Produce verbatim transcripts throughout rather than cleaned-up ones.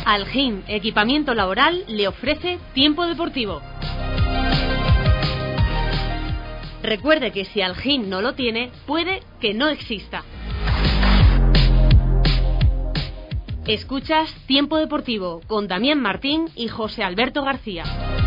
Algin Equipamiento Laboral le ofrece tiempo deportivo. Recuerde que si Algin no lo tiene, puede que no exista. Escuchas Tiempo Deportivo con Damián Martín y José Alberto García.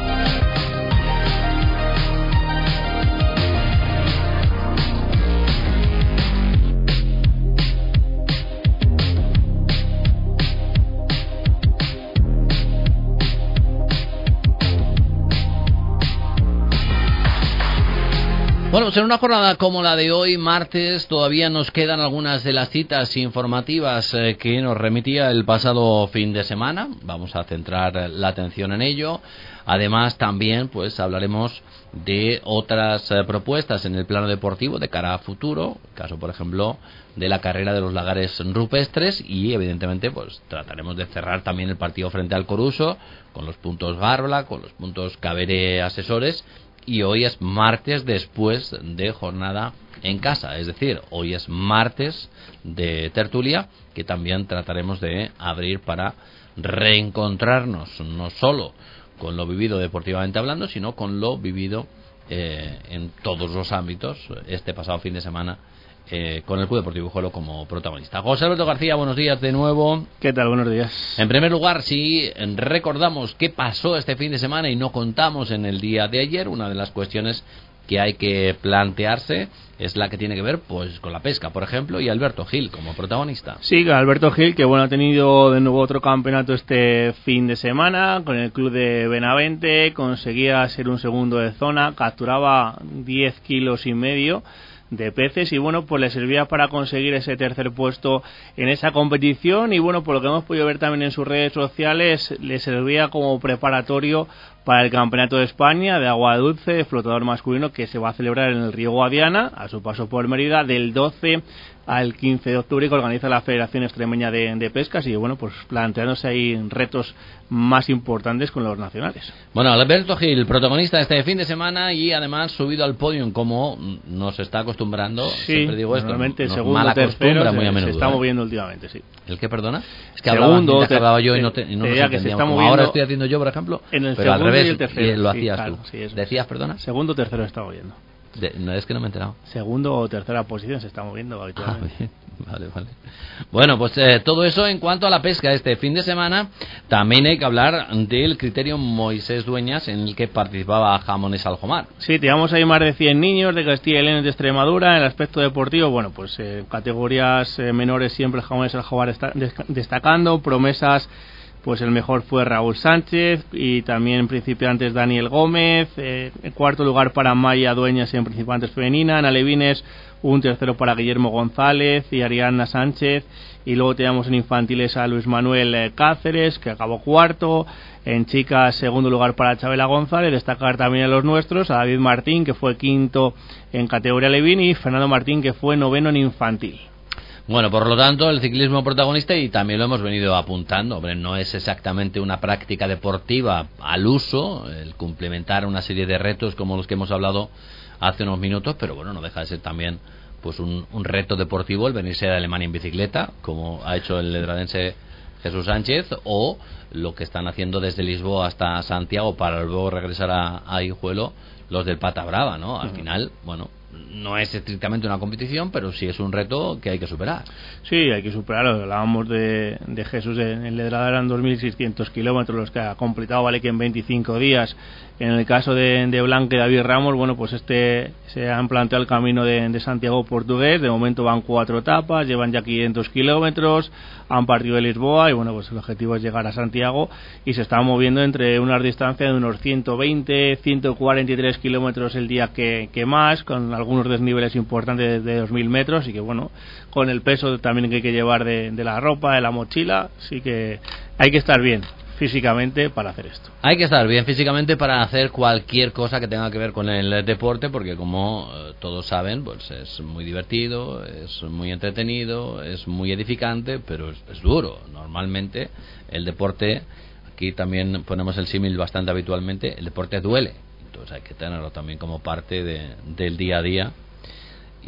Bueno, pues en una jornada como la de hoy, martes, todavía nos quedan algunas de las citas informativas eh, que nos remitía el pasado fin de semana. Vamos a centrar la atención en ello. Además, también pues hablaremos de otras eh, propuestas en el plano deportivo de cara a futuro, caso por ejemplo de la carrera de los lagares rupestres, y evidentemente pues trataremos de cerrar también el partido frente al Coruso con los puntos Garbla, con los puntos Cabere Asesores. Y hoy es martes después de jornada en casa, es decir, hoy es martes de tertulia, que también trataremos de abrir para reencontrarnos no solo con lo vivido deportivamente hablando, sino con lo vivido eh, en todos los ámbitos este pasado fin de semana eh, con el Club Deportivo Guijuelo como protagonista. José Alberto García, buenos días de nuevo. ¿Qué tal? Buenos días. En primer lugar, si recordamos qué pasó este fin de semana y no contamos en el día de ayer, una de las cuestiones que hay que plantearse es la que tiene que ver pues con la pesca, por ejemplo, y Alberto Gil como protagonista. Sí, Alberto Gil, que bueno, ha tenido de nuevo otro campeonato este fin de semana con el club de Benavente, conseguía ser un segundo de zona, capturaba diez kilos y medio de peces y bueno, pues le servía para conseguir ese tercer puesto en esa competición, y bueno, por lo que hemos podido ver también en sus redes sociales, le servía como preparatorio para el Campeonato de España de agua dulce flotador masculino, que se va a celebrar en el río Guadiana a su paso por Mérida del doce al quince de octubre, que organiza la Federación Extremeña de, de Pescas, y bueno, pues planteándose ahí retos más importantes con los nacionales. Bueno, Alberto Gil, protagonista este fin de semana y además subido al podio como nos está acostumbrando. Sí, siempre digo esto, normalmente nos segundo, mala tercero, costumbre muy a menudo, se está ¿eh? moviendo últimamente, sí. ¿El qué, perdona? Es que segundo, hablaba, ter- hablaba yo y no, te, y no te nos diría que se está como moviendo ahora estoy haciendo yo, por ejemplo, en el pero al segundo revés, y el tercero, y lo sí, hacías claro, tú. sí, eso. ¿Decías, perdona? Segundo, tercero está moviendo. De, no, es que no me he enterado. Segundo o tercera posición se está moviendo habitualmente. Ah, bien. Vale, vale. Bueno, pues eh, todo eso en cuanto a la pesca este fin de semana. También hay que hablar del criterio Moisés Dueñas, en el que participaba Jamones Aljomar. Sí, teníamos ahí más de cien niños de Castilla y León y de Extremadura. En el aspecto deportivo, bueno, pues eh, categorías eh, menores siempre Jamones Aljomar está des- destacando, promesas. Pues el mejor fue Raúl Sánchez y también principiantes Daniel Gómez. Eh, en cuarto lugar para Maya Dueñas en principiantes femenina. En alevines un tercero para Guillermo González y Ariana Sánchez. Y luego teníamos en infantiles a Luis Manuel eh, Cáceres, que acabó cuarto. En chicas, segundo lugar para Chabela González. Destacar también a los nuestros, a David Martín, que fue quinto en categoría alevín, y Fernando Martín, que fue noveno en infantil. Bueno, por lo tanto, el ciclismo protagonista, y también lo hemos venido apuntando, hombre, no es exactamente una práctica deportiva al uso, el complementar una serie de retos como los que hemos hablado hace unos minutos, pero bueno, no deja de ser también pues un, un reto deportivo el venirse de Alemania en bicicleta, como ha hecho el ledradense Jesús Sánchez, o lo que están haciendo desde Lisboa hasta Santiago para luego regresar a, a Guijuelo los del Pata Brava, ¿no? Al uh-huh. final, bueno, no es estrictamente una competición, pero sí es un reto que hay que superar. Sí, hay que superarlo. Hablábamos de, de Jesús, en el Ledrada eran dos mil seiscientos kilómetros los que ha completado, vale que en veinticinco días. En el caso de, de Blanca y David Ramos, bueno, pues este se han planteado el camino de, de Santiago portugués. De momento van cuatro etapas, llevan ya quinientos kilómetros, han partido de Lisboa y bueno, pues el objetivo es llegar a Santiago, y se están moviendo entre unas distancias de unos ciento veinte, ciento cuarenta y tres kilómetros el día que, que más, con algunos desniveles importantes de dos mil metros, y que bueno, con el peso también que hay que llevar de, de la ropa, de la mochila, sí que hay que estar bien físicamente para hacer esto. Hay que estar bien físicamente para hacer cualquier cosa que tenga que ver con el deporte, porque como eh, todos saben, pues es muy divertido, es muy entretenido, es muy edificante, pero es, es duro. Normalmente el deporte, aquí también ponemos el símil bastante habitualmente, el deporte duele, entonces hay que tenerlo también como parte de, del día a día.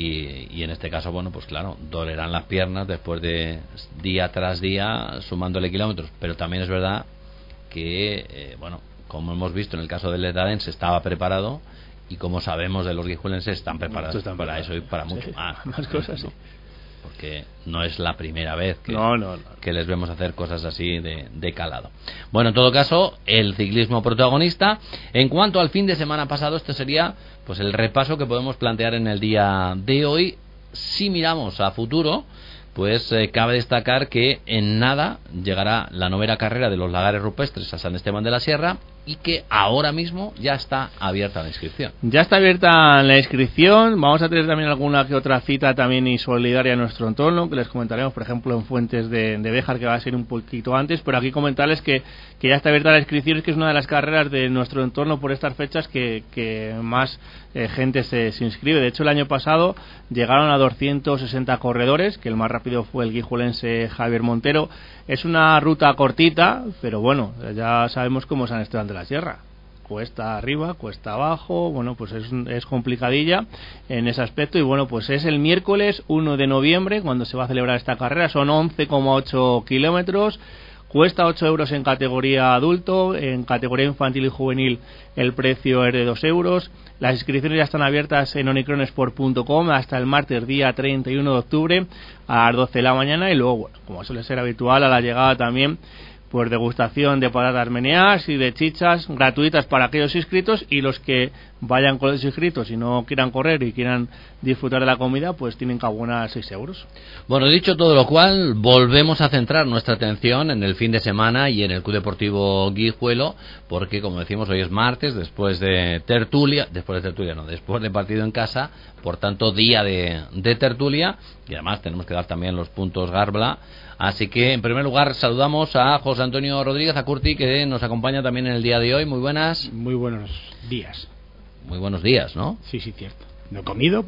y, y en este caso, bueno, pues claro, dolerán las piernas después de día tras día sumándole kilómetros, pero también es verdad que, eh, bueno, como hemos visto en el caso del Letradense, estaba preparado, y como sabemos de los guijuelenses, están preparados están para preparados. Eso y para mucho sí, más, más cosas, ¿no? sí. Porque no es la primera vez que, no, no, no. que les vemos hacer cosas así de, de calado. Bueno, en todo caso, el ciclismo protagonista. En cuanto al fin de semana pasado, este sería pues el repaso que podemos plantear en el día de hoy. Si miramos a futuro, pues eh, cabe destacar que en nada llegará la novena carrera de los Lagares Rupestres a San Esteban de la Sierra, y que ahora mismo ya está abierta la inscripción. Ya está abierta la inscripción. Vamos a tener también alguna que otra cita también y solidaria en nuestro entorno, que les comentaremos, por ejemplo, en Fuentes de, de Béjar, que va a ser un poquito antes, pero aquí comentarles que, que ya está abierta la inscripción, que es una de las carreras de nuestro entorno por estas fechas que, que más eh, gente se, se inscribe. De hecho, el año pasado llegaron a doscientos sesenta corredores, que el más rápido fue el guijuelense Javier Montero. Es una ruta cortita, pero bueno, ya sabemos cómo es San Esteban de la Sierra. Cuesta arriba, cuesta abajo, bueno, pues es, es complicadilla en ese aspecto. Y bueno, pues es el miércoles uno de noviembre cuando se va a celebrar esta carrera. Son once coma ocho kilómetros. Cuesta ocho euros en categoría adulto. En categoría infantil y juvenil el precio es de dos euros. Las inscripciones ya están abiertas en onicronesport punto com hasta el martes día treinta y uno de octubre a las doce de la mañana. Y luego, bueno, como suele ser habitual, a la llegada también pues degustación de patatas meneadas y de chichas gratuitas para aquellos inscritos, y los que vayan con los inscritos y no quieran correr y quieran disfrutar de la comida, pues tienen que abonar seis euros. Bueno, dicho todo lo cual, volvemos a centrar nuestra atención en el fin de semana y en el Club Deportivo Guijuelo, porque como decimos, hoy es martes, después de tertulia, después de tertulia no, después de partido en casa, por tanto día de, de tertulia, y además tenemos que dar también los puntos Garbla. Así que, en primer lugar, saludamos a José Antonio Rodríguez, a Curti, que nos acompaña también en el día de hoy. Muy buenas. Muy buenos días. Muy buenos días, ¿no? Sí, sí, cierto. No he comido,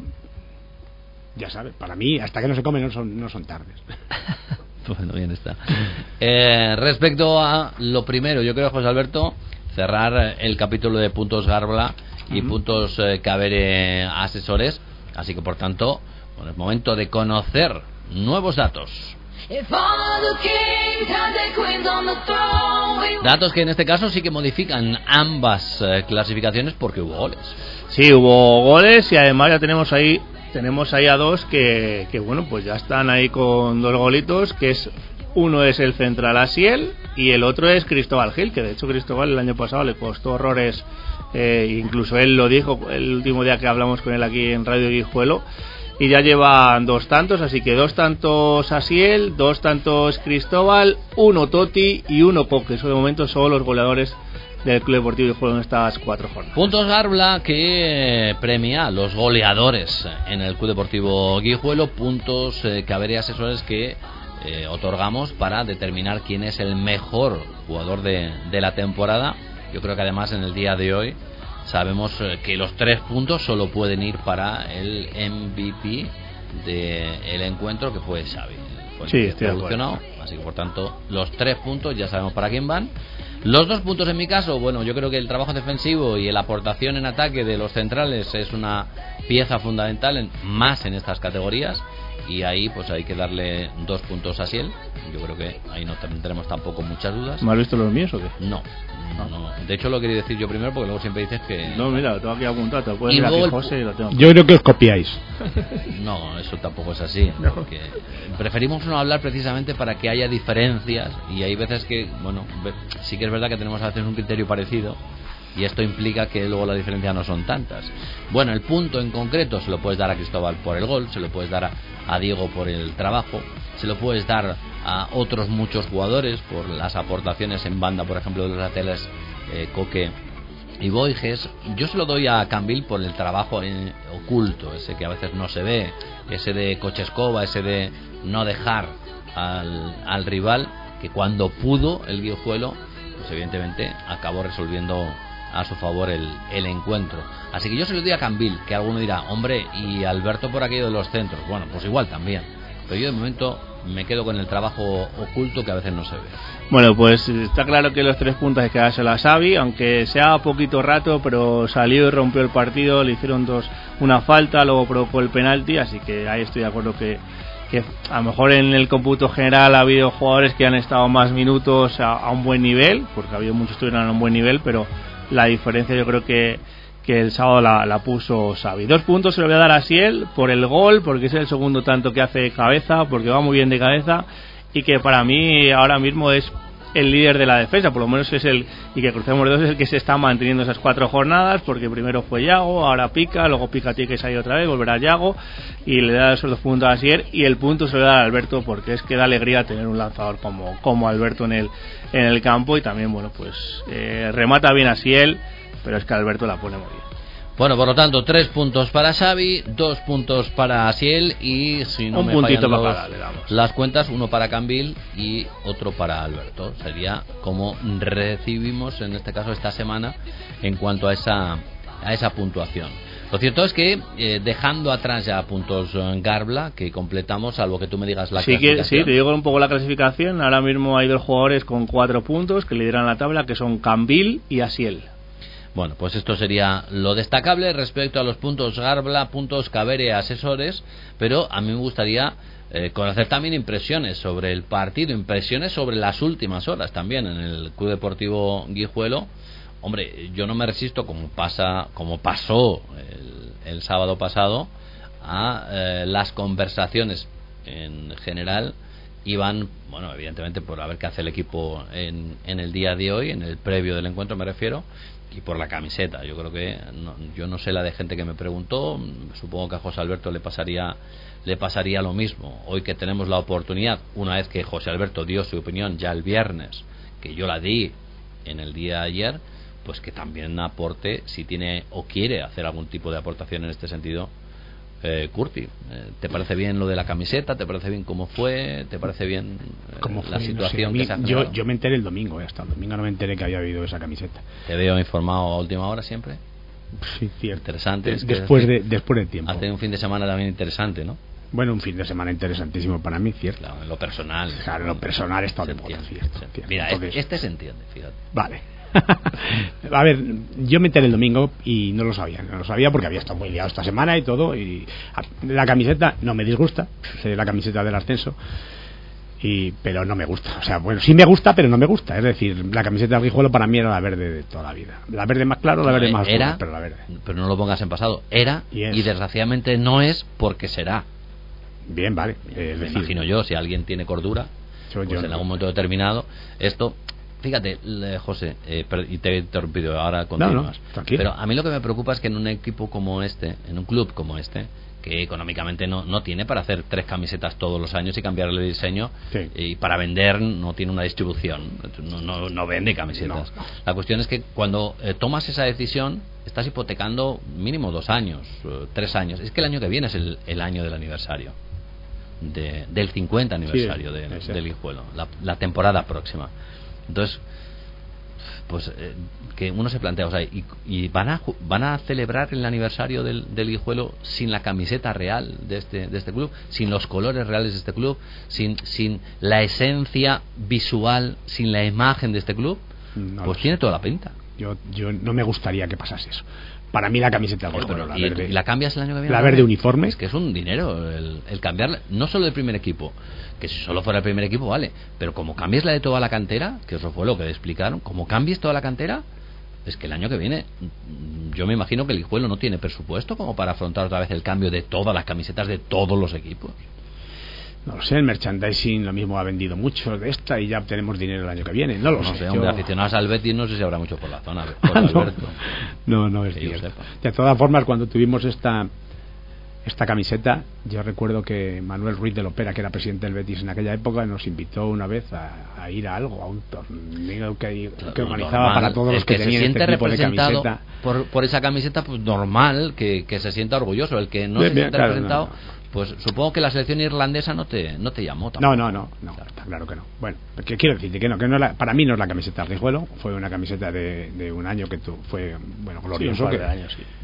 ya sabes, para mí, hasta que no se come no son, no son tardes. Bueno, bien está. Eh, respecto a lo primero, yo creo, José Alberto, cerrar el capítulo de puntos Garbla y uh-huh. puntos eh, Cabere Asesores. Así que, por tanto, bueno, es momento de conocer nuevos datos. Datos que en este caso sí que modifican ambas eh, clasificaciones, porque hubo goles. Sí, hubo goles, y además ya tenemos ahí tenemos ahí a dos que, que bueno, pues ya están ahí con dos golitos, que es uno es el Central Asiel y el otro es Cristóbal Gil, que de hecho Cristóbal el año pasado le costó horrores, eh, incluso él lo dijo el último día que hablamos con él aquí en Radio Guijuelo. Y ya llevan dos tantos, así que dos tantos Asiel, dos tantos Cristóbal, uno Toti y uno Coque. Eso de momento son los goleadores del Club Deportivo Guijuelo en estas cuatro jornadas. Puntos Garbla, que premia a los goleadores en el Club Deportivo Guijuelo. Puntos eh, Cabere Asesores, que eh, otorgamos para determinar quién es el mejor jugador de, de la temporada. Yo creo que además en el día de hoy sabemos que los tres puntos solo pueden ir para el M V P del encuentro, que fue Xavi. Fue sí, estoy de acuerdo. Así que, por tanto, los tres puntos ya sabemos para quién van. Los dos puntos en mi caso, bueno, yo creo que el trabajo defensivo y la aportación en ataque de los centrales es una pieza fundamental, en, más en estas categorías. Y ahí pues hay que darle dos puntos a Siel. Yo creo que ahí no tendremos tampoco muchas dudas. ¿Me has visto los míos o qué? No, no, no. De hecho lo quería decir yo primero, porque luego siempre dices que... No, mira, lo tengo aquí apuntado, te lo puedes decir aquí, José, y lo tengo. Yo creo que os copiáis. No, eso tampoco es así, porque preferimos no hablar precisamente para que haya diferencias, y hay veces que, bueno, sí que es verdad que tenemos a veces un criterio parecido, y esto implica que luego las diferencias no son tantas. Bueno, el punto en concreto se lo puedes dar a Cristóbal por el gol, se lo puedes dar a, a Diego por el trabajo, se lo puedes dar a otros muchos jugadores por las aportaciones en banda, por ejemplo, de los laterales eh, Coque y Boiges. Yo se lo doy a Cambil por el trabajo en, oculto, ese que a veces no se ve, ese de coche escoba, ese de no dejar al, al rival, que cuando pudo el Guijuelo, pues evidentemente acabó resolviendo a su favor el, el encuentro. Así que yo se lo doy a Cambil, que alguno dirá, hombre, y Alberto por aquello de los centros. Bueno, pues igual también, pero yo de momento me quedo con el trabajo oculto que a veces no se ve. Bueno, pues está claro que los tres puntos hay que dárselo a Xavi, aunque sea poquito rato, pero salió y rompió el partido, le hicieron dos una falta, luego provocó el penalti, así que ahí estoy de acuerdo que, que a lo mejor en el cómputo general ha habido jugadores que han estado más minutos a, a un buen nivel, porque ha habido muchos que estuvieron a un buen nivel, pero la diferencia yo creo que que el sábado la, la puso Xavi. Dos puntos se lo voy a dar a Asiel por el gol, porque es el segundo tanto que hace cabeza, porque va muy bien de cabeza, y que para mí ahora mismo es el líder de la defensa, por lo menos es el, y que crucemos dedos, es el que se está manteniendo esas cuatro jornadas, porque primero fue Yago, ahora Pica, luego Pica tiene que salir otra vez, volverá Yago, y le da esos dos puntos a Asier, y el punto se lo da a Alberto, porque es que da alegría tener un lanzador como, como Alberto en el, en el campo, y también, bueno, pues eh, remata bien a Asiel, pero es que Alberto la pone muy bien. Bueno, por lo tanto, tres puntos para Xavi, dos puntos para Asiel y si no un me puntito fallan para los, cada, le damos. las cuentas, uno para Cambil y otro para Alberto. Sería como recibimos en este caso esta semana en cuanto a esa a esa puntuación. Lo cierto es que eh, dejando atrás ya puntos Garbla, que completamos, salvo que tú me digas la sí, clasificación. Que, sí, te digo un poco la clasificación. Ahora mismo hay dos jugadores con cuatro puntos que lideran la tabla, que son Cambil y Asiel. Bueno, pues esto sería lo destacable respecto a los puntos Garbla, puntos Cabere, asesores, pero a mí me gustaría eh, conocer también impresiones sobre el partido, impresiones sobre las últimas horas también en el Club Deportivo Guijuelo. Hombre, yo no me resisto, como pasa, como pasó el, el sábado pasado, a eh, las conversaciones en general iban, bueno, evidentemente por a ver qué hace el equipo en, en el día de hoy, en el previo del encuentro me refiero, y por la camiseta. Yo creo que no, yo no sé la de gente que me preguntó, supongo que a José Alberto le pasaría le pasaría lo mismo. Hoy que tenemos la oportunidad, una vez que José Alberto dio su opinión ya el viernes, que yo la di en el día de ayer, pues que también aporte si tiene o quiere hacer algún tipo de aportación en este sentido. Eh, Curti, eh, ¿te parece bien lo de la camiseta? ¿Te parece bien cómo fue? ¿Te parece bien eh, ¿Cómo la fue? situación No sé, que se ha yo, generado? yo me enteré el domingo, eh, hasta el domingo no me enteré que había habido esa camiseta. Te veo informado a última hora siempre. Sí, cierto. Interesante. De, es que después, has, de, después del tiempo. Has tenido un fin de semana también interesante, ¿no? Bueno, un fin de semana interesantísimo para mí, cierto. Claro, en lo personal. Claro, en lo personal está de moda, entiende, cierto, se cierto. Mira, Entonces, este se entiende, fíjate. Vale. A ver, yo me enteré el domingo y no lo sabía, no lo sabía porque había estado muy liado esta semana y todo, y la camiseta no me disgusta, es la camiseta del ascenso, y pero no me gusta, o sea, bueno, sí me gusta, pero no me gusta, es decir, la camiseta del Guijuelo para mí era la verde de toda la vida, la verde más claro, la verde más era, oscura, pero la verde. Pero no lo pongas en pasado, era y, y desgraciadamente no es porque será. Bien, vale. Eh, me decir, imagino yo, si alguien tiene cordura, yo, pues yo en no. algún momento determinado, esto... Fíjate, José, eh, y te he interrumpido, ahora continúas. No, no, pero a mí lo que me preocupa es que en un equipo como este, en un club como este, que económicamente no, no tiene para hacer tres camisetas todos los años y cambiarle el diseño, sí. y para vender no tiene una distribución, no, no, no vende camisetas. No, no. La cuestión es que cuando eh, tomas esa decisión, estás hipotecando mínimo dos años, eh, tres años. Es que el año que viene es el, el año del aniversario, de, del cincuenta aniversario sí, de, del Guijuelo, la, la temporada próxima. Entonces, pues eh, que uno se plantea, o sea, y, y van a van a celebrar el aniversario del, del Guijuelo sin la camiseta real de este de este club, sin los colores reales de este club, sin sin la esencia visual, sin la imagen de este club, no pues tiene toda la pinta. Yo yo no me gustaría que pasase eso. Para mí la camiseta del Guijuelo, la y, verde. ¿Y la cambias el año que viene? La verde uniforme. Es que es un dinero el, el cambiarla, no solo del primer equipo, que si solo fuera el primer equipo vale, pero como cambies la de toda la cantera, que eso fue lo que explicaron, como cambies toda la cantera, es que el año que viene yo me imagino que el Guijuelo no tiene presupuesto como para afrontar otra vez el cambio de todas las camisetas de todos los equipos. No lo sé, el merchandising lo mismo ha vendido mucho de esta y ya tenemos dinero el año que viene. No lo no sé. sé, hombre, yo... aficionados al Betis no sé si habrá mucho por la zona. Por Alberto. no, no, no es cierto. De todas formas, cuando tuvimos esta esta camiseta, yo recuerdo que Manuel Ruiz de Lopera, que era presidente del Betis en aquella época, nos invitó una vez a, a ir a algo, a un torneo que, que organizaba normal, para todos los que, que tenían este tipo de camiseta. Por, por esa camiseta, pues normal que, que se sienta orgulloso. El que no bien, se sienta claro, representado... No, no. Pues supongo que la selección irlandesa no te no te llamó tampoco. No, no, no, no, claro. Está claro que no. Bueno, que quiero decirte que no, que no es la, para mí no es la camiseta del Guijuelo, fue una camiseta de, de un año que tu, fue bueno glorioso, sí, un par que, de años, sí.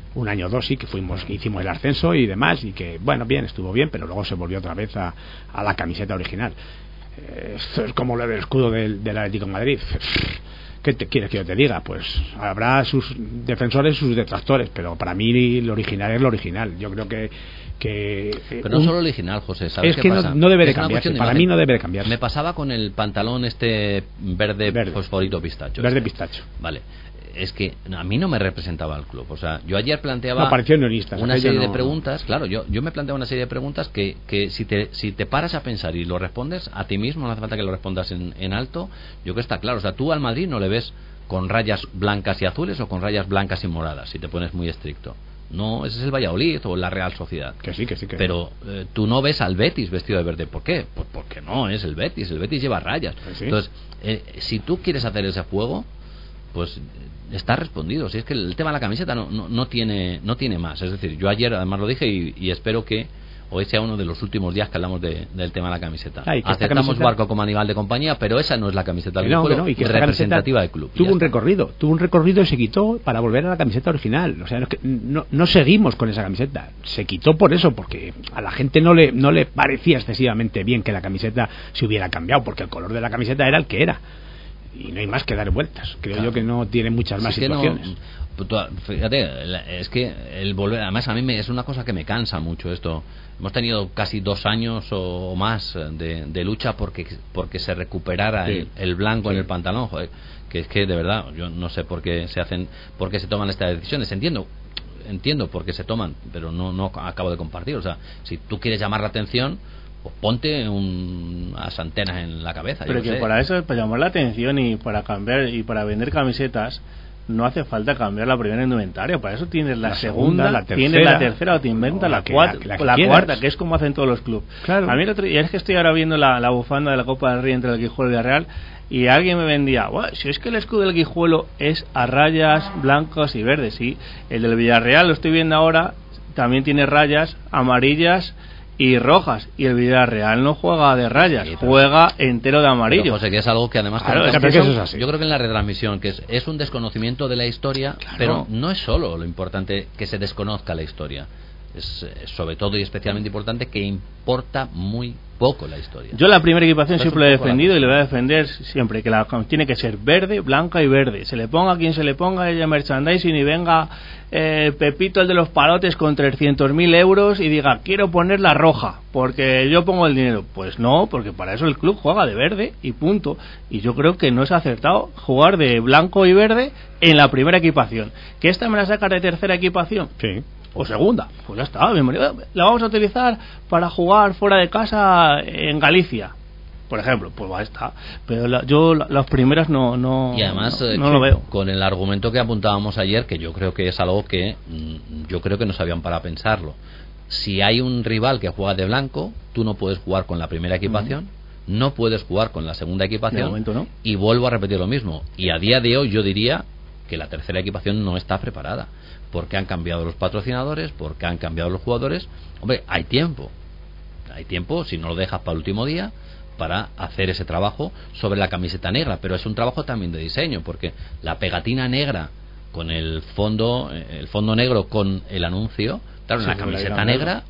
un año o dos sí que fuimos, que hicimos el ascenso y demás, y que bueno, bien, estuvo bien, pero luego se volvió otra vez a, a la camiseta original. Eh, esto es como lo del escudo del, del Atlético de Madrid. ¿Qué te quieres que yo te diga? Pues habrá sus defensores, sus detractores, pero para mí lo original es lo original. Yo creo que que pero no un, solo original, José, ¿sabes es qué que pasa? no, no debe de es cambiarse, para mí no debe de cambiarse. Me pasaba con el pantalón este verde, verde. fosforito pistacho. Verde este. pistacho. Vale. Es que a mí no me representaba el club. O sea, yo ayer planteaba no, pareció neonista, una serie no, de preguntas. Claro, yo, yo me planteaba una serie de preguntas que, que si te si te paras a pensar y lo respondes a ti mismo, no hace falta que lo respondas en, en alto, yo creo que está claro. O sea, tú al Madrid no le ves con rayas blancas y azules o con rayas blancas y moradas, si te pones muy estricto. No, ese es el Valladolid o la Real Sociedad. Que sí, que sí. Que pero eh, tú no ves al Betis vestido de verde. ¿Por qué? Pues porque no es el Betis. El Betis lleva rayas. ¿Sí? Entonces, eh, si tú quieres hacer ese juego, pues está respondido. Si es que el tema de la camiseta no, no, no tiene no tiene más. Es decir, yo ayer además lo dije y, y espero que hoy sea uno de los últimos días que hablamos de, del tema de la camiseta. Ah, Aceptamos camiseta... Barco como animal de compañía, pero esa no es la camiseta del no, juego no, y que representativa del club. Tuvo un recorrido, tuvo un recorrido y se quitó para volver a la camiseta original. O sea, no, no, no seguimos con esa camiseta. Se quitó por eso, porque a la gente no le no le parecía excesivamente bien que la camiseta se hubiera cambiado, porque el color de la camiseta era el que era. Y no hay más que dar vueltas. Creo claro. yo que no tiene muchas más sí situaciones. No, fíjate, es que el volver, además a mí me, es una cosa que me cansa mucho esto. Hemos tenido casi dos años o más de, de lucha porque porque se recuperara sí. el, el blanco sí. en el pantalón. Joder, que es que de verdad yo no sé por qué se hacen, por qué se toman estas decisiones. Entiendo, entiendo por qué se toman, pero no no acabo de compartir. O sea, si tú quieres llamar la atención, pues ponte un, unas antenas en la cabeza. Pero que sé. para eso, para llamar la atención y para cambiar y para vender camisetas, no hace falta cambiar la primera indumentaria. Para eso tienes la, la segunda, segunda la tienes la tercera o te inventas no, la, la, cuatro, la, la, la cuarta, que es como hacen todos los clubes. Claro. A mí el otro día es que estoy ahora viendo la, la bufanda de la Copa del Rey entre el Guijuelo y el Real y alguien me vendía, bueno, si es que el escudo del Guijuelo es a rayas blancas y verdes, sí. El del Villarreal lo estoy viendo ahora, también tiene rayas amarillas y rojas, y el Villarreal no juega de rayas, sí, juega entero de amarillo. Pero, José, que es algo que además claro, que es que son, eso es así. Yo creo que en la retransmisión que es, es un desconocimiento de la historia, claro. pero no es solo lo importante que se desconozca la historia, es, es sobre todo y especialmente importante que importa muy poco la historia. Yo la primera equipación siempre la he defendido y le voy a defender siempre, que la tiene que ser verde, blanca y verde. Se le ponga a quien se le ponga ella merchandising y venga eh, Pepito el de los palotes con trescientos mil euros y diga quiero poner la roja porque yo pongo el dinero. Pues no, porque para eso el club juega de verde y punto. Y yo creo que no es acertado jugar de blanco y verde en la primera equipación. ¿Que esta me la sacas de tercera equipación? Sí. O segunda, pues ya está, bienvenido. La vamos a utilizar para jugar fuera de casa en Galicia, por ejemplo, pues va, está. Pero la, yo la, las primeras no no y además no, eh, no lo veo. Con el argumento que apuntábamos ayer, que yo creo que es algo que mmm, yo creo que no sabían para pensarlo. Si hay un rival que juega de blanco, tú no puedes jugar con la primera equipación, uh-huh. no puedes jugar con la segunda equipación, de momento no. Y vuelvo a repetir lo mismo. Y a día de hoy yo diría que la tercera equipación no está preparada. Porque han cambiado los patrocinadores, porque han cambiado los jugadores. Hombre, hay tiempo. Hay tiempo, si no lo dejas para el último día, para hacer ese trabajo sobre la camiseta negra. Pero es un trabajo también de diseño, porque la pegatina negra con el fondo, el fondo negro con el anuncio, claro, sí, una camiseta negra,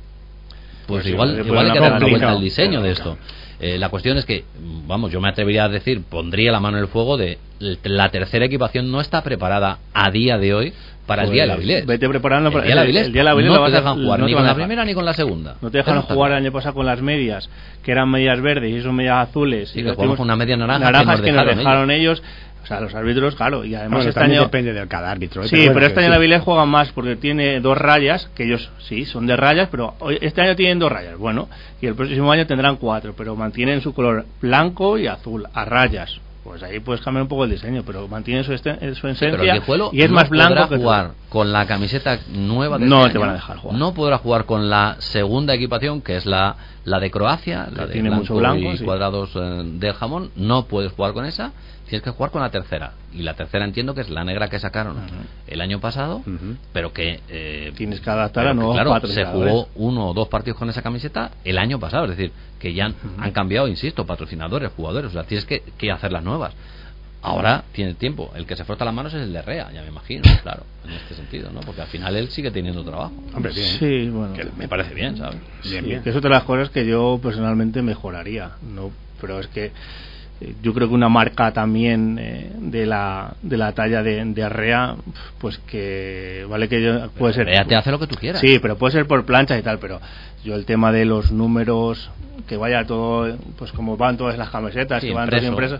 pues, pues igual, igual, igual hay que dar una vuelta al diseño de esto. Eh, la cuestión es que, vamos, yo me atrevería a decir, pondría la mano en el fuego de la tercera equipación no está preparada a día de hoy para pues el día de la Avilés. Vete preparando el día de la Avilés. El día de la Avilés no lo te vas dejan a, jugar no ni te con la dejar. primera ni con la segunda. No te dejaron jugar el año pasado con las medias, que eran medias verdes y son medias azules. Sí, y que jugamos con una media naranja naranjas que nos dejaron, que nos dejaron ellos. ellos. O sea, los árbitros, claro, y además bueno, este año depende de cada árbitro. ¿eh? Sí, pero, pero este año sí. La Avilés juega más porque tiene dos rayas, que ellos sí, son de rayas, pero hoy, este año tienen dos rayas, bueno, y el próximo año tendrán cuatro, pero mantienen su color blanco y azul, a rayas. Pues ahí puedes cambiar un poco el diseño, pero mantiene su, este, su esencia sí, y es no más blanco que jugar con la camiseta nueva de no este te año, van a dejar jugar. No podrá jugar con la segunda equipación, que es la, la de Croacia, la de tiene blanco mucho blanco y sí. cuadrados eh, del jamón. No puedes jugar con esa, tienes que jugar con la tercera. Y la tercera entiendo que es la negra que sacaron uh-huh. el año pasado, uh-huh. pero que eh, tienes que adaptar a nuevos claro, patrocinadores. Se jugó uno o dos partidos con esa camiseta el año pasado, es decir, que ya han, uh-huh. han cambiado, insisto, patrocinadores, jugadores, o sea, tienes que, que hacer las nuevas. Ahora tiene tiempo. El que se frota las manos es el de Rea, ya me imagino, claro, en este sentido, ¿no? Porque al final él sigue teniendo trabajo. Hombre, bien. Sí, bueno. Que me parece bien, ¿sabes? Bien, bien. Que es otra de las cosas que yo personalmente mejoraría, ¿no? Pero es que eh, yo creo que una marca también eh, de la de la talla de, de Arrea, pues que vale que yo, puede ser. Rea te hace lo que tú quieras. Sí, pero puede ser por plancha y tal, pero yo el tema de los números, que vaya todo, pues como van todas las camisetas, Sí, que van impreso. todas impresas,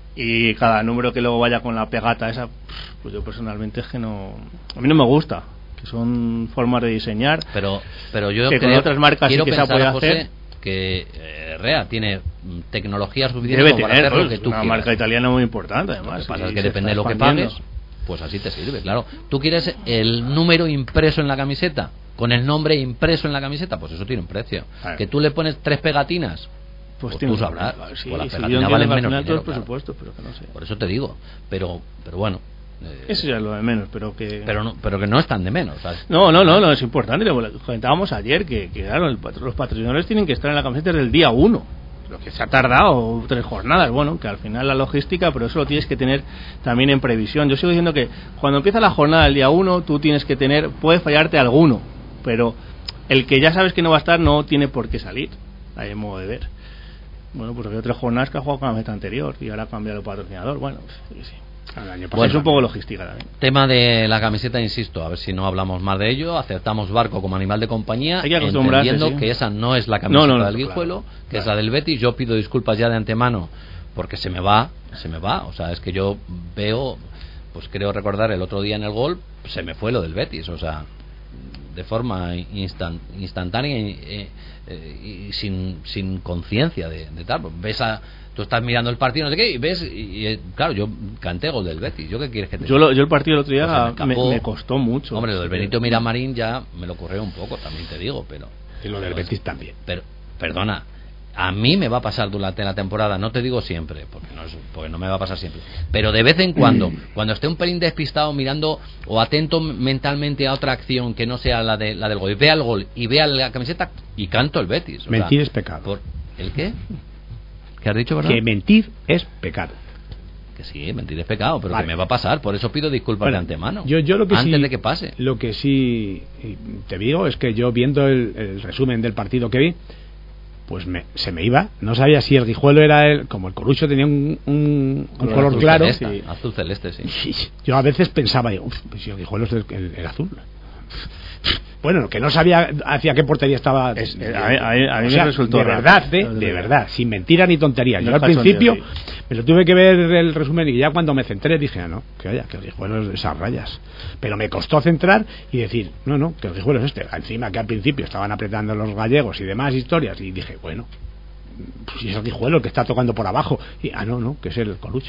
y cada número que luego vaya con la pegata esa, pues yo personalmente es que no, a mí no me gusta, que son formas de diseñar, Pero, pero yo que con creo, otras marcas quiero sí que se pensar, puede José, hacer. que eh, Rea tiene mm, tecnología suficiente Debe como para tener, hacer lo pues, que tú una quieras. marca italiana muy importante Lo además. que pasa y es que se depende de está lo que expandiendo. pagues, pues así te sirve, claro. ¿Tú quieres el número impreso en la camiseta? Con el nombre impreso en la camiseta, pues eso tiene un precio. Claro. Que tú le pones tres pegatinas, Pues, pues tiene tú un- sabrás, sí, pues las sí, pegatinas yo entiendo valen que al menos final todo dinero, es claro. presupuesto, pero que no sé. Por eso te digo, pero pero bueno, eh, Eso ya es lo de menos, pero que pero no, pero que no es tan de menos, ¿sabes? No, no, no, no, es importante. Lo comentábamos ayer que, que claro, el patro- los patrocinadores tienen que estar en la camiseta desde el día uno. Lo que se ha tardado tres jornadas, bueno, que al final la logística, pero eso lo tienes que tener también en previsión. Yo sigo diciendo que cuando empieza la jornada el día uno, tú tienes que tener, puede fallarte alguno, pero el que ya sabes que no va a estar no tiene por qué salir, a modo de ver. Bueno, pues había tres jornadas que ha jugado con la meta anterior y ahora ha cambiado el patrocinador. Bueno, sí, sí. El año Pues es pasado un poco logística también. Tema de la camiseta, insisto, a ver si no hablamos más de ello. Aceptamos Barco como animal de compañía, Hay que acostumbrarse, entendiendo sí. que esa no es la camiseta No, no, no, del Guijuelo, claro, que claro. es la del Betis. Yo pido disculpas ya de antemano porque se me va, se me va. O sea, es que yo veo, pues creo recordar el otro día en el gol, se me fue lo del Betis. O sea, de forma instan- instantánea y, eh, eh, y sin, sin conciencia de, de tal. Ves a, tú estás mirando el partido, no sé qué, y ves, y, y, claro, yo canté gol del Betis. ¿Yo qué quieres que te Yo, lo- yo el partido el otro día Pues se me me, escapó. me costó mucho. Hombre, lo del Sí, Benito Miramarín ya me lo ocurrió un poco, también te digo, pero... y lo del pero- Betis también. Pero, perdona, a mí me va a pasar durante la temporada, no te digo siempre, porque no, es- porque no me va a pasar siempre, pero de vez en cuando, cuando esté un pelín despistado mirando o atento mentalmente a otra acción que no sea la, de, la del gol, y vea el gol y vea la camiseta y canto el Betis. o Mentir sea, es pecado. por- ¿El qué? ¿Qué has dicho, verdad? Que mentir es pecado. Que sí, mentir es pecado, pero Vale. que me va a pasar, por eso pido disculpas Bueno, de antemano. Yo, yo lo que antes sí, de que pase. Lo que sí te digo es que yo viendo el, el resumen del partido que vi, pues me, se me iba. No sabía si el Guijuelo era el, como el Corucho tenía un, un, un color azul claro. celeste, azul celeste, sí. Y yo a veces pensaba, digo, "Uf, pues si el Guijuelo es el, el- el azul". Bueno, que no sabía hacia qué portería estaba. Es- eh, a mí- a mí- a mí O me sea, resultó de raro. verdad, ¿eh? No, de de verdad. verdad, sin mentira ni tontería. No Yo es al principio cachondeo, me lo tuve que ver el resumen y ya cuando me centré dije, ah, no, que vaya, que el Guijuelo es de esas rayas. Pero me costó centrar y decir, no, no, que el Guijuelo es este. Encima que al principio estaban apretando los gallegos y demás historias y dije, bueno, pues si es el Guijuelo el que está tocando por abajo. Y, ah, no, no, que es el Colucho.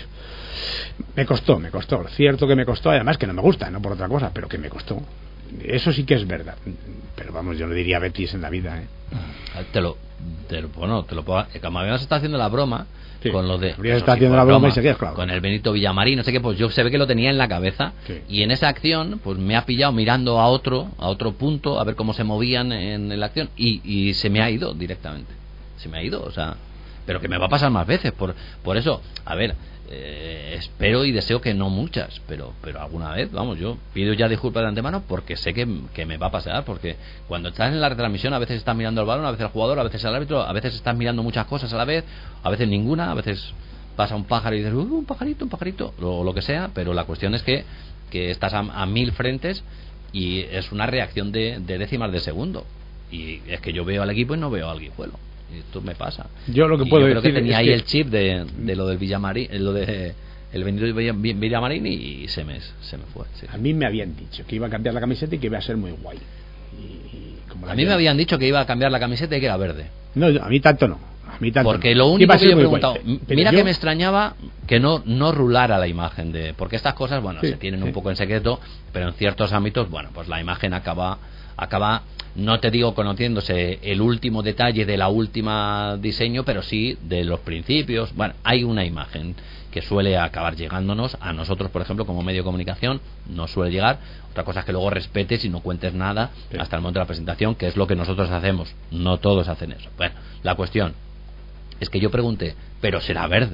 Me costó, me costó. Cierto que me costó, además que no me gusta, no por otra cosa, pero que me costó. Eso sí que es verdad. Pero vamos, yo no diría Betis en la vida, ¿eh? Te lo, te lo, bueno, te lo puedo. Camaviano se está haciendo la broma Sí, con lo de. Gabriel eso está sí, haciendo fue la broma y se queda claro. Con el Benito Villamarín, no sé qué, pues yo se ve que lo tenía en la cabeza. Sí. Y en esa acción, pues me ha pillado mirando a otro, a otro punto, a ver cómo se movían en, en la acción. Y, y se me ha ido directamente. Se me ha ido, o sea. Pero que me va a pasar más veces. Por, por eso, a ver. Eh, espero y deseo que no muchas, pero pero alguna vez, vamos, yo pido ya disculpas de antemano porque sé que, que me va a pasar, porque cuando estás en la retransmisión a veces estás mirando el balón, a veces el jugador, a veces el árbitro, a veces estás mirando muchas cosas a la vez, a veces ninguna, a veces pasa un pájaro y dices, uh, un pajarito, un pajarito, o lo que sea, pero la cuestión es que, que estás a, a mil frentes y es una reacción de, de décimas de segundo, y es que yo veo al equipo y no veo al Guijuelo. Y esto me pasa. Yo lo que Y puedo yo creo decir que tenía es ahí que- el chip de, de lo del Villamarín, lo de el Benito Vill- Villamarín y se me se me fue. sí. A mí me habían dicho que iba a cambiar la camiseta y que iba a ser muy guay. Y, y como la A mí me yo- habían dicho que iba a cambiar la camiseta y que era verde. No, a mí tanto no. A mí tanto Porque no. lo Que único iba a que ser yo he muy guay. preguntado, Pero m- mira yo- que me extrañaba que no no rulara la imagen de, porque estas cosas, bueno, Sí, se tienen sí. un poco en secreto, pero en ciertos ámbitos, bueno, pues la imagen acaba acaba no te digo conociéndose el último detalle de la última diseño, pero sí de los principios. Bueno, hay una imagen que suele acabar llegándonos a nosotros, por ejemplo, como medio de comunicación, no suele llegar. Otra cosa es que luego respetes y no cuentes nada Sí. hasta el momento de la presentación, que es lo que nosotros hacemos. No todos hacen eso. Bueno, la cuestión es que yo pregunté, pero será verde. O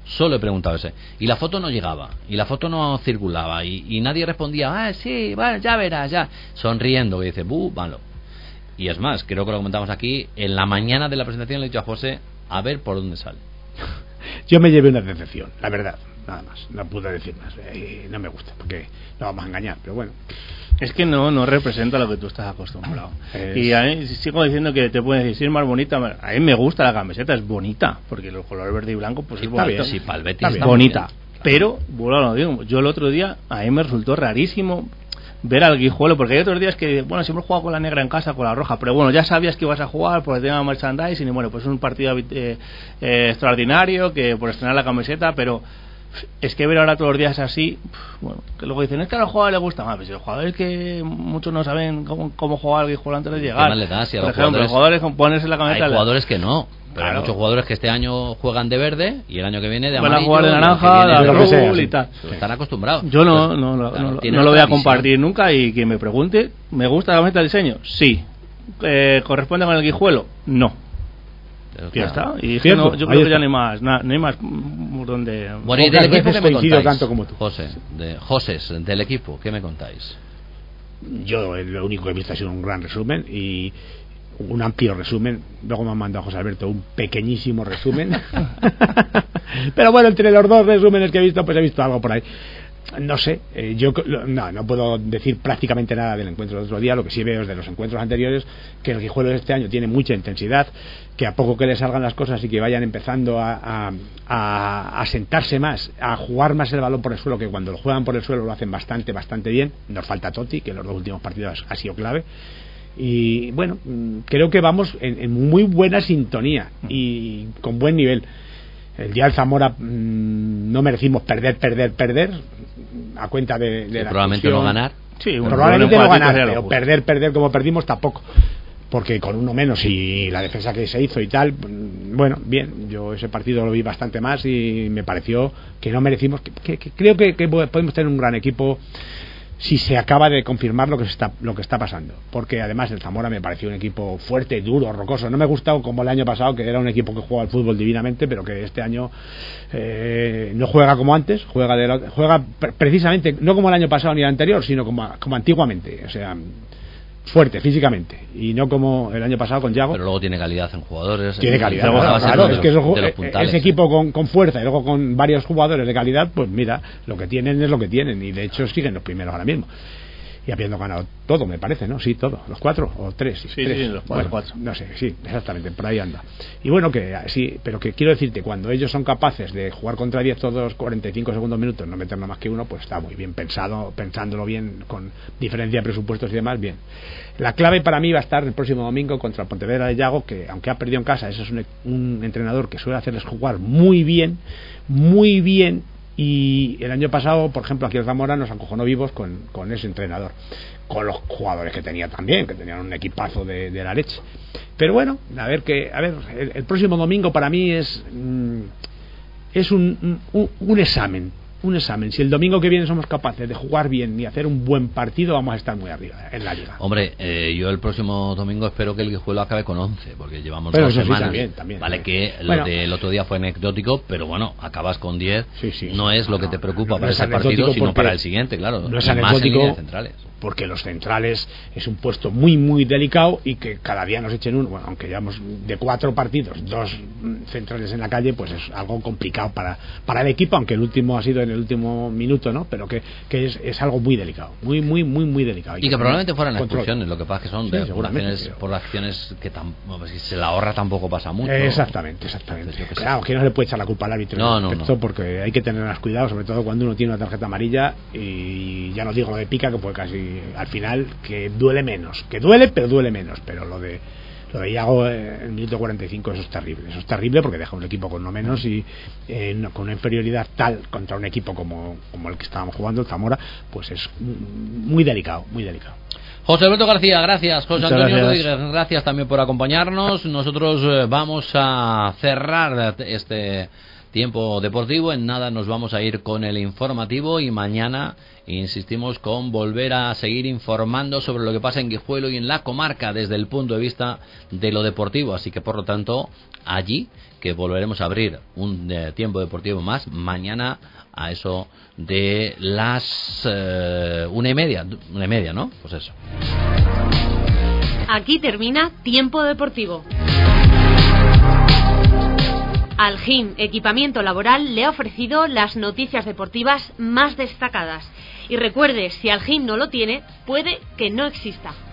Solo he preguntado ese. Y la foto no llegaba, y la foto no circulaba, y, y nadie respondía, ah, sí, bueno, ya verás, ya. Sonriendo, que dice, buh, malo. Y es más, creo que lo comentamos aquí, en la mañana de la presentación le he dicho a José, a ver por dónde sale. Yo me llevé una decepción, la verdad, nada más, no pude decir más. Eh, no me gusta, porque no vamos a engañar, pero bueno. Es que no no representa lo que tú estás acostumbrado. Es... Y a mí sigo diciendo que te pueden decir, sí, es más bonita. A mí me gusta la camiseta, es bonita, porque los colores verde y blanco, pues sí, es bonito. Sí, para el Betis está bonita. Bien. Pero, bueno, lo digo, yo el otro día, a mí me resultó rarísimo ver al Guijuelo, porque hay otros días que, bueno, siempre he jugado con la negra en casa, con la roja, pero bueno, ya sabías que ibas a jugar por el tema de merchandising, y bueno, pues es un partido eh, eh, extraordinario, que por estrenar la camiseta, pero es que ver ahora todos los días así, bueno, que luego dicen, es que a los jugadores les gusta más, pues los jugadores que muchos no saben cómo, cómo jugar al Guijuelo antes de llegar. Le da, si a por los ejemplo, jugadores, los jugadores con ponerse la camiseta. Hay jugadores que no. Pero claro. Hay muchos jugadores que este año juegan de verde y el año que viene de van amarillo. Van a jugar de naranja, de azul y tal. Están acostumbrados. Yo no, no, no, claro, no, no lo voy a compartir visión. Nunca, y quien me pregunte, ¿me gusta la camiseta de diseño? Sí. Eh, ¿Corresponde con el Guijuelo? No. Pero, ya claro. está. Y no, yo creo que ya no hay más, no, no hay más donde. Bueno, y del equipo que me contáis, tanto como tú. José, de Josés, del equipo, ¿qué me contáis? Yo lo único que he visto ha sido un gran resumen y un amplio resumen. Luego me ha mandado José Alberto un pequeñísimo resumen. Pero bueno, entre los dos resúmenes que he visto, pues he visto algo por ahí. No sé, eh, yo no, no puedo decir prácticamente nada del encuentro del otro día. Lo que sí veo es de los encuentros anteriores que el Guijuelo de este año tiene mucha intensidad, que a poco que le salgan las cosas y que vayan empezando a, a, a, a sentarse más, a jugar más el balón por el suelo, que cuando lo juegan por el suelo lo hacen bastante, bastante bien. Nos falta Totti, que en los dos últimos partidos ha sido clave. Y bueno, creo que vamos en, en muy buena sintonía y con buen nivel. El día del Zamora mmm, no merecimos perder, perder, perder a cuenta de, de sí, la probablemente expulsión. no ganar. Sí, bueno, probablemente no ganar, pero perder, perder como perdimos tampoco. Porque con uno menos y la defensa que se hizo y tal, bueno, bien, yo ese partido lo vi bastante más y me pareció que no merecimos, que, que, que creo que, que podemos tener un gran equipo si se acaba de confirmar lo que está lo que está pasando, porque además el Zamora me pareció un equipo fuerte, duro, rocoso. No me ha gustado como el año pasado, que era un equipo que jugaba al fútbol divinamente, pero que este año eh, no juega como antes, juega de la, juega precisamente no como el año pasado ni el anterior, sino como, como antiguamente, o sea, fuerte físicamente, y no como el año pasado con Yago. Pero luego tiene calidad en jugadores. Tiene calidad, claro, claro, claro, de, es que eso, de los puntales, ese equipo con, con fuerza y luego con varios jugadores de calidad, pues mira, lo que tienen es lo que tienen, y de hecho siguen los primeros ahora mismo. Y habiendo ganado todo, me parece, ¿no? Sí, todo. ¿Los cuatro? ¿O tres? Sí, tres. sí, los cuatro, bueno, cuatro. No sé, sí, exactamente, por ahí anda. Y bueno, que sí, pero que quiero decirte, cuando ellos son capaces de jugar contra diez todos los cuarenta y cinco segundos minutos, no meter nada más que uno, pues está muy bien pensado, pensándolo bien, con diferencia de presupuestos y demás, bien. La clave para mí va a estar el próximo domingo contra el Pontevedra de Yago, que aunque ha perdido en casa, ese es un, un entrenador que suele hacerles jugar muy bien, muy bien. Y el año pasado, por ejemplo, aquí el Zamora nos acojonó vivos con, con ese entrenador, con los jugadores que tenía también, que tenían un equipazo de, de la leche. Pero bueno, a ver que a ver el, el próximo domingo para mí es mm, es un, un, un examen, un examen. Si el domingo que viene somos capaces de jugar bien y hacer un buen partido, vamos a estar muy arriba en la liga. Hombre, eh, yo el próximo domingo espero que el Guijuelo acabe con once, porque llevamos pero dos eso semanas. Sí, también, también, vale también. que bueno, lo del otro día fue anecdótico, pero bueno, acabas con diez, sí, sí, no es no, lo que te preocupa no, para no ese partido, sino para el siguiente, claro. No es y más en línea de centrales. Porque los centrales es un puesto muy muy delicado y que cada día nos echen uno, bueno, aunque llevamos de cuatro partidos dos centrales en la calle, pues es algo complicado para para el equipo, aunque el último ha sido en el último minuto, ¿no? Pero que, que es, es algo muy delicado, muy muy muy muy delicado. Y, y que, que probablemente fueran expulsiones, lo que pasa es que son sí, de por acciones, pero... por acciones que tam, si se la ahorra tampoco pasa mucho. Exactamente, exactamente. Entonces, que claro, que no se le puede echar la culpa al árbitro, no, no, no. porque hay que tener más cuidado, sobre todo cuando uno tiene una tarjeta amarilla, y ya no digo lo de pica, que fue casi al final, que duele menos, que duele pero duele menos, pero lo de lo de Iago en el minuto cuarenta y cinco, eso es terrible, eso es terrible porque deja un equipo con no menos y eh, no, con una inferioridad tal contra un equipo como, como el que estábamos jugando, el Zamora, pues es muy delicado, muy delicado. José Alberto García, gracias. José Muchas Antonio gracias. Rodríguez, gracias también por acompañarnos. Nosotros eh, vamos a cerrar este tiempo deportivo. En nada nos vamos a ir con el informativo y mañana insistimos con volver a seguir informando sobre lo que pasa en Guijuelo y en la comarca desde el punto de vista de lo deportivo. Así que por lo tanto allí que volveremos a abrir un eh, tiempo deportivo más mañana a eso de las eh, una y media, una y media, ¿no? Pues eso. Aquí termina Tiempo Deportivo. Algin Equipamiento Laboral le ha ofrecido las noticias deportivas más destacadas. Y recuerde, si Algin no lo tiene, puede que no exista.